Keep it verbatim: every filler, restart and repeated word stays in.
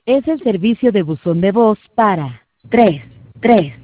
Es el servicio de buzón de voz para tres tres